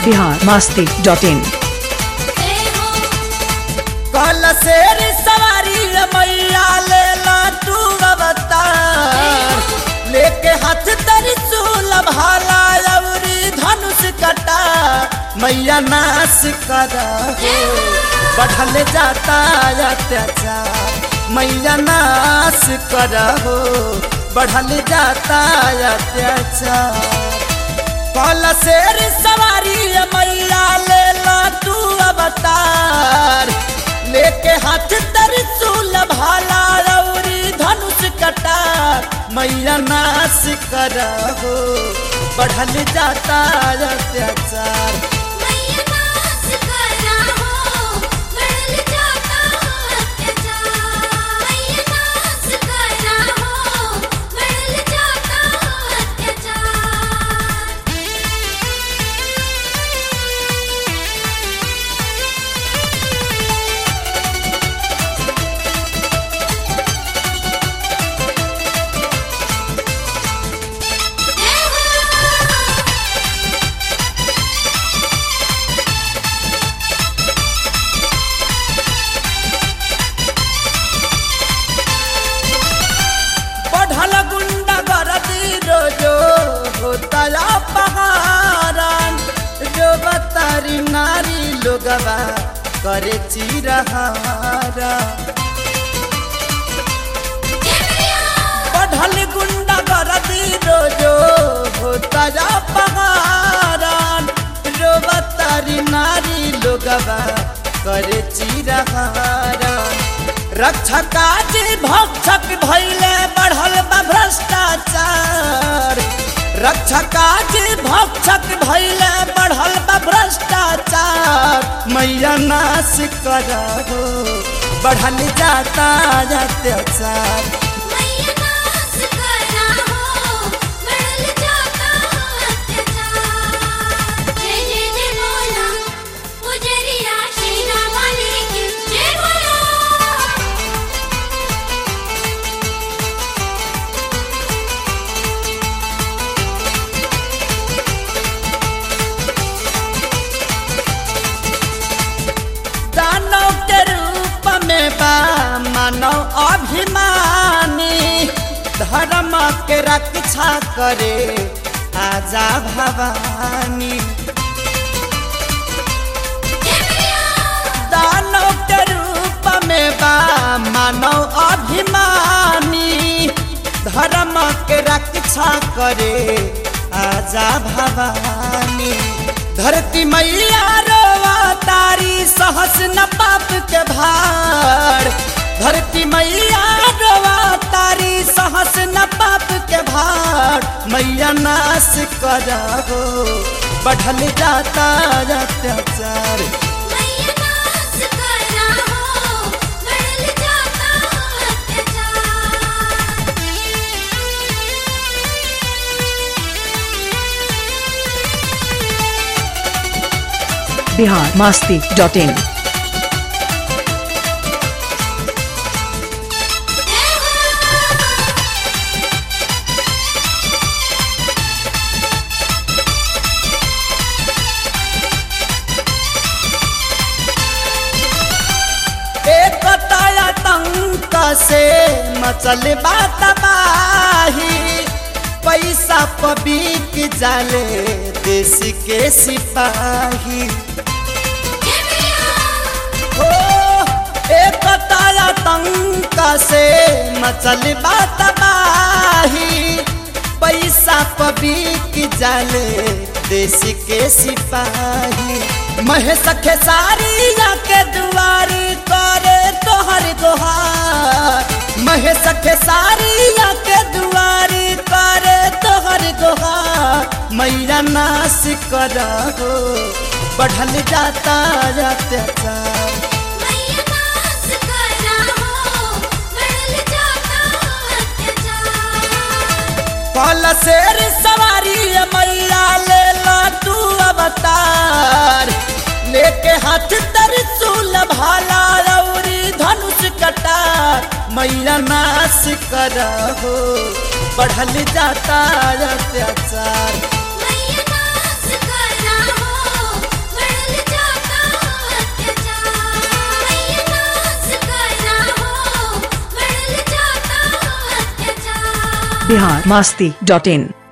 biharmasti.in कल शेर सवारी मैया ले ला तू अवतार लेके हाथ त्रिशूल भाला अवरी धनुष कटा मैया नाश करा हो बढ़ल जाता अत्याचार मैया नाश करा हो बढ़ल जाता अत्याचार कल शेर सवारी मैया ले ला तू अवतार लेके हाथ त्रिशूल भाला रौरी धनुष कटार मैया नाश करा हो बढ़ल जाता अत्याचार मैया नाश करा हो बढ़ल जाता अत्याचार मैया नाश करा हो बढ़ल जाता अत्याचार बढ़ल गुंडा गरदी रोजो होता पहाड़न जो बतारी नारी लोगवा करे चिरहारा बढ़ल गुंडा गरदी रोजो होता पहाड़न जो बतारी नारी लोगवा करे चिरहारा रक्षा काज भक्षक भैले बढ़ल बा भ्रष्टाचार रक्षा काज भक्षक भैले बढ़ल बा भ्रष्टाचार मैया नाश करा हो बढ़ल जाता अत्याचार मैया नाश करा हो बढ़ल जाता अत्याचार जय जय जय बोला पुजरिया शेरा वाली की जय बोला दानव के रूप में बा मानव अभिमानी धर्म के रक्षा करे आजा भवानी दानव के रूप में बा मानव अभिमानी धर्म के रक्षा करे आजा भवानी धरती मैया रोवा तारी सहस न पाप के भार धरती मैया रोवा तारी सहस न पाप के भार मैया नाश करा हो बढ़ल जाता अत्याचार मैया नाश करा हो बढ़ल जाता अत्याचार biharmasti.in एक आतंक से मचल बात बाही पैसा पबीक जाले देश के सिपाही हो एक आतंक से मचल बात बाही पैसा पबीक जाले देश के सिपाही महेश खेसारिया के दुआरी करे तोहर दोहार महेश खेसारिया के दुआरी करे तोहर दोहार मैया नाश करा हो बढ़ल जाता अत्याचार मैया नाश करा हो बढ़ल जाता अत्याचार कल शेर सवारी मैया ले ला तू अवतार लेके हाथ त्रिशूल भाला रौरी धनुष कटार मैया नाश करा हो बढ़ल जाता अत्याचार मैया नाश करा हो biharmasti.in